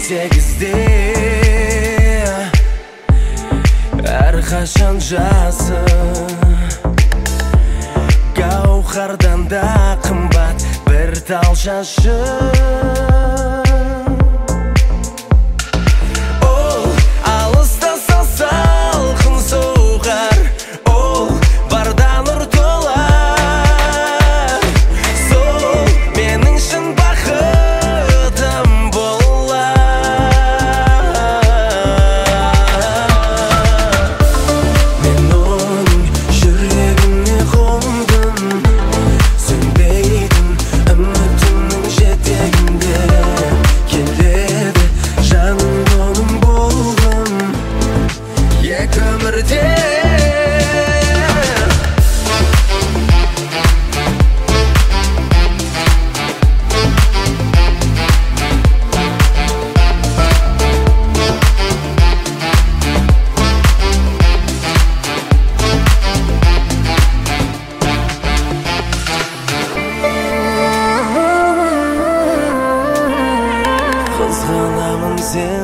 18'de әрқашан жасы гауһардан да қымбат бір тал шашы. Ол алыстаса салқын соғар, ол барда нұр толар. Сол менің шын бақытым болар. Мен оның жүрегіне қондым, сөнбейтін үмітімнің жетегінде. Келеді жаным оның болғым екі өмірде. Қызғанамын сен